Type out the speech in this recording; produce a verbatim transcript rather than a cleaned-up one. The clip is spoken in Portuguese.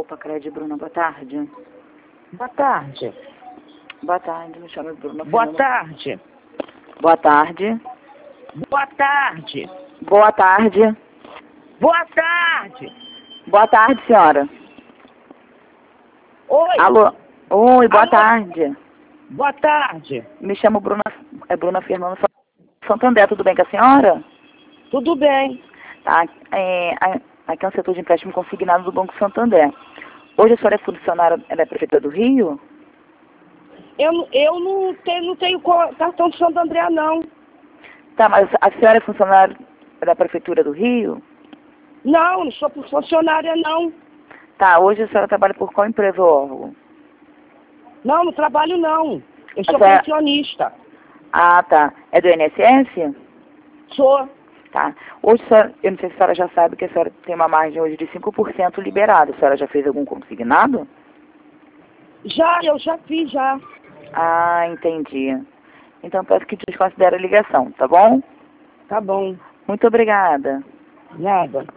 Pacred, Bruna, boa tarde. Boa tarde. Boa tarde, me chamo Bruna. Boa Fernanda. tarde. Boa tarde. Boa tarde. Boa tarde. Boa tarde. Boa tarde, senhora. Oi. Alô? Oi, boa Alô? tarde. Boa tarde. Me chamo Bruna, é Bruna Fernanda Santander, tudo bem com a senhora? Tudo bem. Tá, é, a- aqui é um setor de empréstimo consignado do Banco Santander. Hoje a senhora é funcionária da Prefeitura do Rio? Eu, eu não tenho, não tenho co- cartão de Santo André, não. Tá, mas a senhora é funcionária da Prefeitura do Rio? Não, não sou funcionária, não. Tá, hoje a senhora trabalha por qual empresa ou órgão? Não, não trabalho, não. Eu sou senhora- pensionista. Ah, tá. É do I N S S? Sou. Tá. Hoje, a senhora, eu não sei se a senhora já sabe que a senhora tem uma margem hoje de cinco por cento liberada. A senhora já fez algum consignado? Já, eu já fiz, já. Ah, entendi. Então peço que desconsidere a ligação, tá bom? Tá bom. Muito obrigada. Nada.